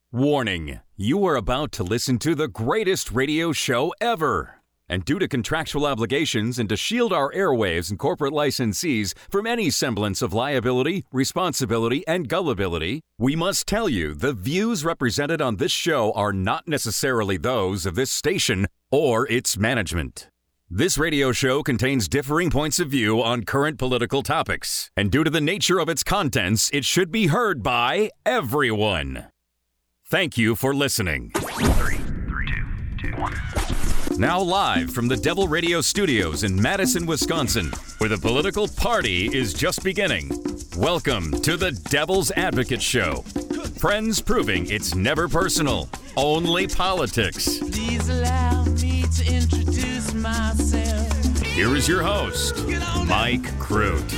Warning, you are about to listen to the greatest radio show ever. And due to contractual obligations and to shield our airwaves and corporate licensees from any semblance of liability, responsibility, and gullibility, we must tell you the views represented on this show are not necessarily those of this station or its management. This radio show contains differing points of view on current political topics, and due to the nature of its contents, it should be heard by everyone. Thank you for listening. 3, 2, 1. Now live from the Devil Radio Studios in Madison, Wisconsin, where the political party is just beginning. Welcome to the Devil's Advocate Show. Friends proving it's never personal, only politics. Please allow me to introduce myself. Here is your host, Mike Crute.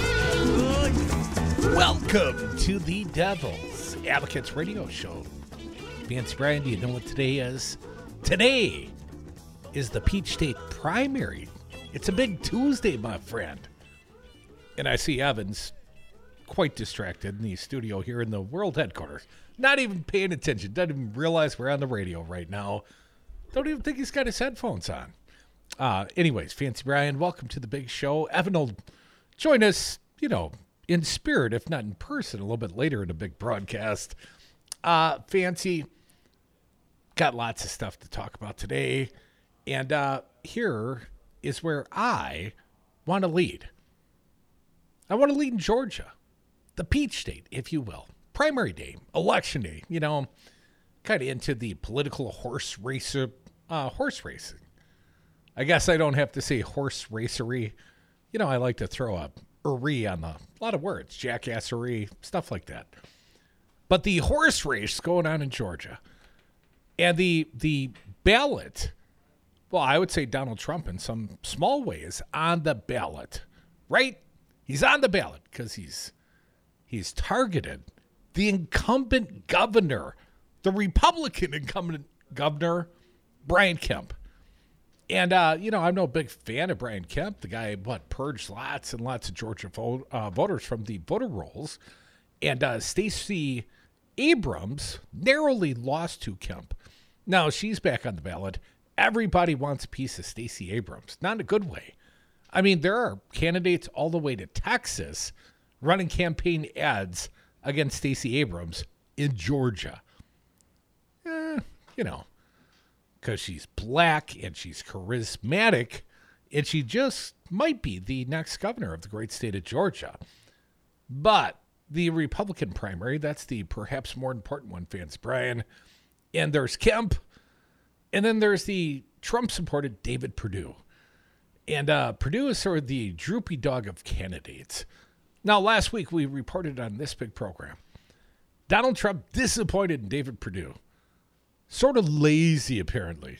Welcome to the Devil's Advocates Radio Show. Fancy Brian, do you know what today is? Today is the Peach State primary. It's a big Tuesday, my friend. And I see Evans quite distracted in the studio here in the world headquarters. Not even paying attention. Doesn't even realize we're on the radio right now. Don't even think he's got his headphones on. Anyways, Fancy Brian, welcome to the big show. Evan will join us, in spirit, if not in person, a little bit later in the big broadcast. Fancy, got lots of stuff to talk about today. And here is where I want to lead. I want to lead in Georgia, the Peach State, if you will. Primary day, election day, kind of into the political horse racing. I guess I don't have to say horse racery. I like to throw a "-ery on a lot of words, jackassery, stuff like that. But the horse race going on in Georgia, and the ballot, well, I would say Donald Trump in some small way is on the ballot, right? He's on the ballot because he's targeted the incumbent governor, the Republican incumbent governor, Brian Kemp. And, I'm no big fan of Brian Kemp, the guy, purged lots and lots of Georgia voters from the voter rolls. And Stacey Abrams narrowly lost to Kemp. Now she's back on the ballot. Everybody wants a piece of Stacey Abrams, not in a good way. I mean, there are candidates all the way to Texas running campaign ads against Stacey Abrams in Georgia. Because she's black and she's charismatic, and she just might be the next governor of the great state of Georgia. But the Republican primary, that's the perhaps more important one, Fancy Brian. And there's Kemp, and then there's the Trump-supported David Perdue. And Perdue is sort of the droopy dog of candidates. Now, last week we reported on this big program, Donald Trump disappointed in David Perdue. Sort of lazy, apparently.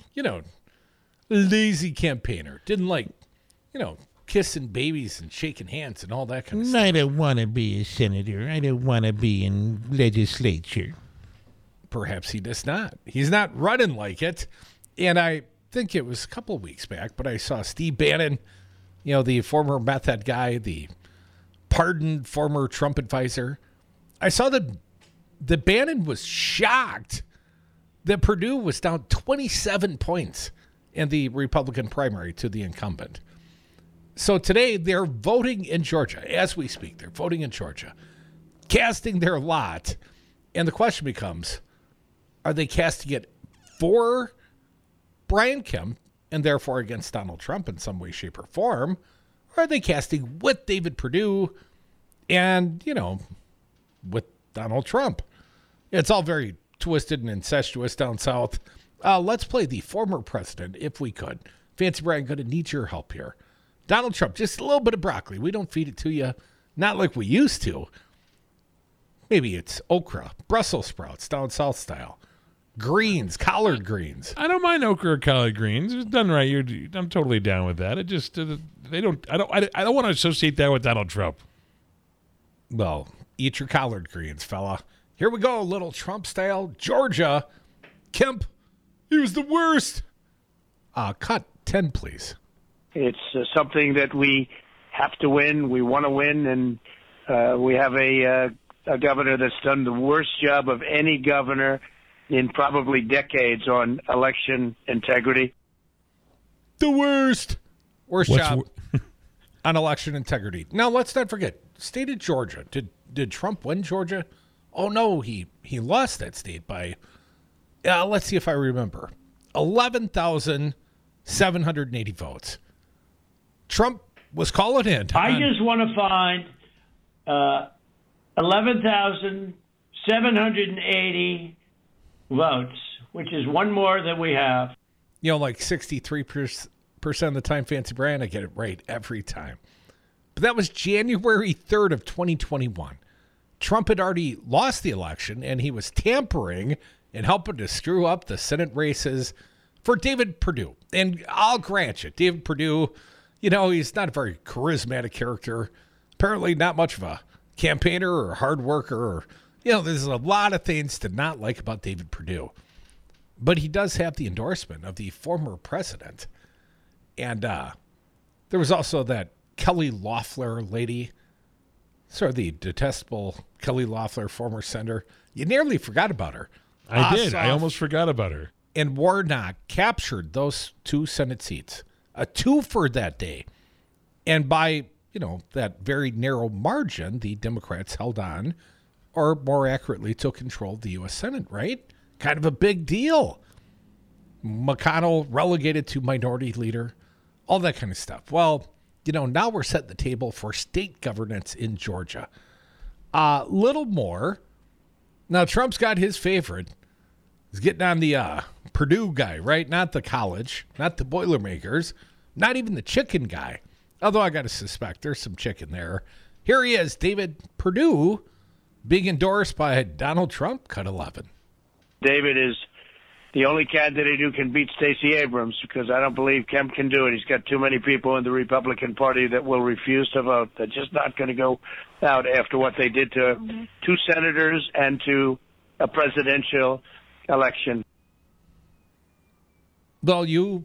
Lazy campaigner. Didn't like, kissing babies and shaking hands and all that kind of stuff. I don't want to be a senator. I don't want to be in legislature. Perhaps he does not. He's not running like it. And I think it was a couple of weeks back, but I saw Steve Bannon, the former meth head guy, the pardoned former Trump advisor. I saw that Bannon was shocked that Perdue was down 27 points in the Republican primary to the incumbent. So today they're voting in Georgia. As we speak, they're voting in Georgia, casting their lot. And the question becomes, are they casting it for Brian Kemp and therefore against Donald Trump in some way, shape, or form? Or are they casting with David Perdue and, with Donald Trump? It's all very twisted and incestuous down south. Let's play the former president, if we could. Fancy Brian, going to need your help here. Donald Trump, just a little bit of broccoli. We don't feed it to you, not like we used to. Maybe it's okra, Brussels sprouts, down south style. Greens, collard greens. I don't mind okra or collard greens. It's done right. I'm totally down with that. It just I don't want to associate that with Donald Trump. Well, eat your collard greens, fella. Here we go, little Trump style. Georgia, Kemp, he was the worst. Cut 10, please. It's something that we have to win. We want to win, and we have a governor that's done the worst job of any governor in probably decades on election integrity. The worst What's job on election integrity. Now, let's not forget, state of Georgia. Did Trump win Georgia? Oh, no, he lost that state by, let's see if I remember, 11,780 votes. Trump was calling in. I just want to find 11,780 votes, which is one more than we have. Like 63% of the time, Fancy Brian, I get it right every time. But that was January 3rd of 2021. Trump had already lost the election, and he was tampering and helping to screw up the Senate races for David Perdue. And I'll grant you, David Perdue, he's not a very charismatic character. Apparently not much of a campaigner or hard worker. Or, there's a lot of things to not like about David Perdue. But he does have the endorsement of the former president. And there was also that Kelly Loeffler lady, sort of the detestable Kelly Loeffler, former senator. You nearly forgot about her. I did. I almost forgot about her. And Warnock captured those 2 Senate seats, a twofer that day. And by, that very narrow margin, the Democrats held on, or more accurately, took control of the U.S. Senate, right? Kind of a big deal. McConnell relegated to minority leader, all that kind of stuff. Well, now we're setting the table for state governance in Georgia. Little more. Now, Trump's got his favorite. He's getting on the Purdue guy, right? Not the college, not the Boilermakers, not even the chicken guy. Although I got to suspect there's some chicken there. Here he is, David Perdue, being endorsed by Donald Trump, cut 11. David is the only candidate who can beat Stacey Abrams, because I don't believe Kemp can do it. He's got too many people in the Republican Party that will refuse to vote. They're just not going to go out after what they did to 2 senators and to a presidential election. Well, you,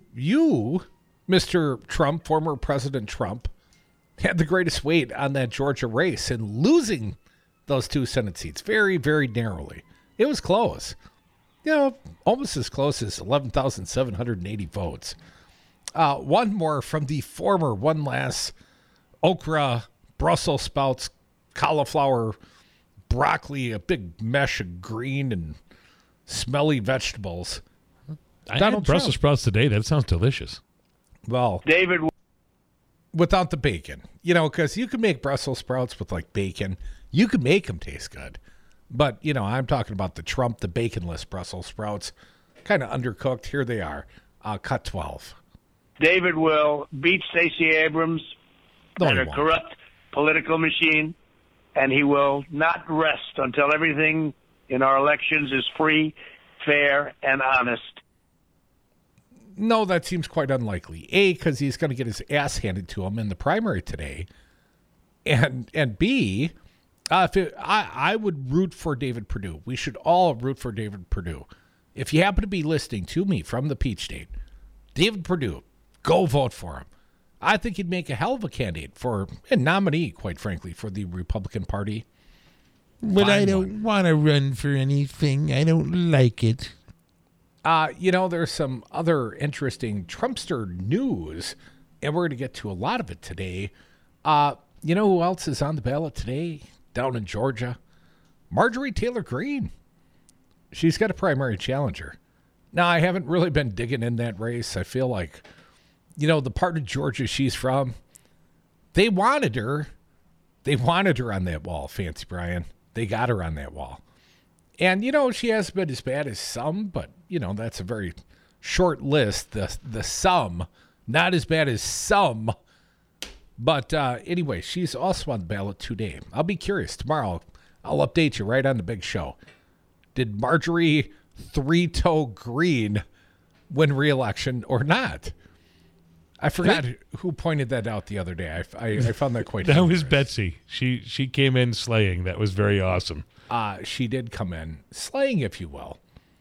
Mr. Trump, former President Trump, had the greatest weight on that Georgia race in losing those 2 Senate seats very, very narrowly. It was close. Almost as close as 11,780 votes. One more from the former one last okra, Brussels sprouts, cauliflower, broccoli, a big mesh of green and smelly vegetables. I had Brussels sprouts today. That sounds delicious. Well, David, without the bacon, because you can make Brussels sprouts with like bacon. You can make them taste good. But, I'm talking about the Trump, the baconless Brussels sprouts, kind of undercooked. Here they are, cut 12. David will beat Stacey Abrams and a corrupt political machine, and he will not rest until everything in our elections is free, fair, and honest. No, that seems quite unlikely. A, because he's going to get his ass handed to him in the primary today. And B, I would root for David Perdue. We should all root for David Perdue. If you happen to be listening to me from the Peach State, David Perdue, go vote for him. I think he'd make a hell of a candidate and nominee, quite frankly, for the Republican Party. But I don't want to run for anything. I don't like it. There's some other interesting Trumpster news, and we're going to get to a lot of it today. Who else is on the ballot today? Down in Georgia, Marjorie Taylor Greene. She's got a primary challenger. Now, I haven't really been digging in that race. I feel like, the part of Georgia she's from, they wanted her. They wanted her on that wall, Fancy Brian. They got her on that wall. And, she hasn't been as bad as some, but, that's a very short list. The some, not as bad as some. But anyway, she's also on the ballot today. I'll be curious. Tomorrow, I'll update you right on the big show. Did Marjorie Three-Toe Greene win re-election or not? I forgot who pointed that out the other day. I found that quite That was Betsy. She came in slaying. That was very awesome. She did come in slaying, if you will.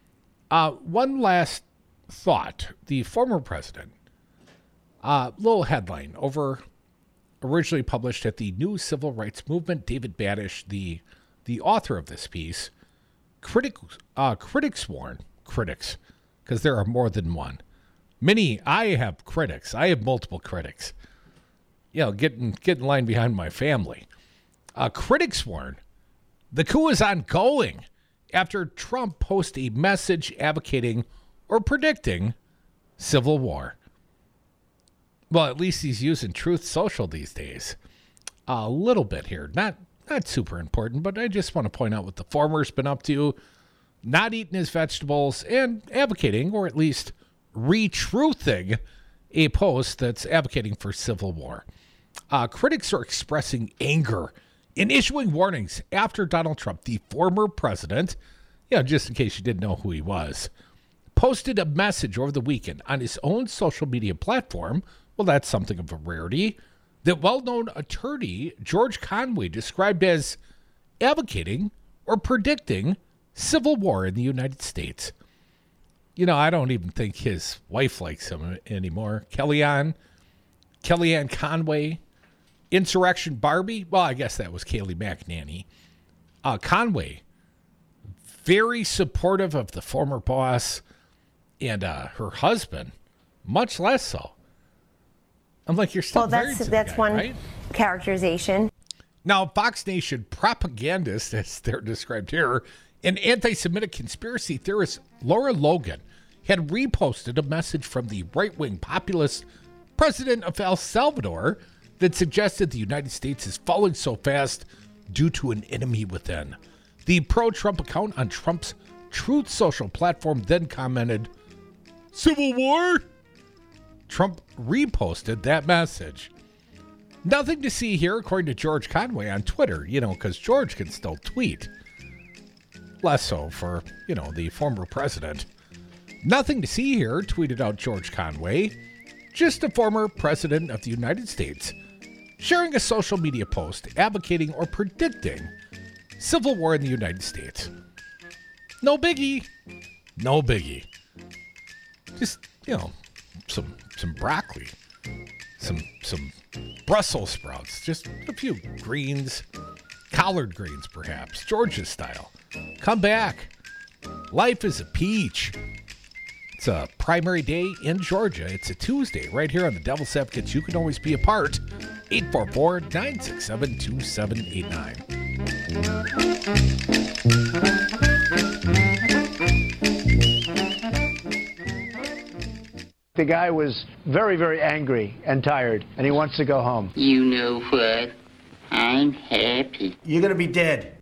One last thought. The former president, little headline over... originally published at the New Civil Rights Movement. David Badish, the author of this piece, Critics warn, critics, because there are more than one. I have critics. I have multiple critics. Get in line behind my family. Critics warn the coup is ongoing after Trump posted a message advocating or predicting civil war. Well, at least he's using Truth Social these days. A little bit here. Not super important, but I just want to point out what the former's been up to. Not eating his vegetables and advocating, or at least retruthing, a post that's advocating for civil war. Critics are expressing anger and issuing warnings after Donald Trump, the former president, just in case you didn't know who he was, posted a message over the weekend on his own social media platform. Well, that's something of a rarity. That well-known attorney George Conway described as advocating or predicting civil war in the United States. I don't even think his wife likes him anymore. Kellyanne Conway, Insurrection Barbie. Well, I guess that was Kayleigh McEnany. Conway, very supportive of the former boss, and her husband, much less so. I'm like, you're still married to the guy, one right? Characterization. Now, Fox Nation propagandist, as they're described here, and anti-Semitic conspiracy theorist Laura Logan had reposted a message from the right-wing populist president of El Salvador that suggested the United States is falling so fast due to an enemy within. The pro-Trump account on Trump's Truth Social platform then commented, "Civil war?" Trump reposted that message. Nothing to see here, according to George Conway on Twitter, because George can still tweet. Less so for, the former president. Nothing to see here, tweeted out George Conway. Just a former president of the United States sharing a social media post advocating or predicting civil war in the United States. No biggie. No biggie. Just, some broccoli, some Brussels sprouts, just a few greens, collard greens perhaps, Georgia style. Come back. Life is a peach. It's a primary day in Georgia. It's a Tuesday right here on the Devil's Advocates. You can always be a part. 844-967-2789. The guy was very, very angry and tired, and he wants to go home. You know what? I'm happy. You're going to be dead.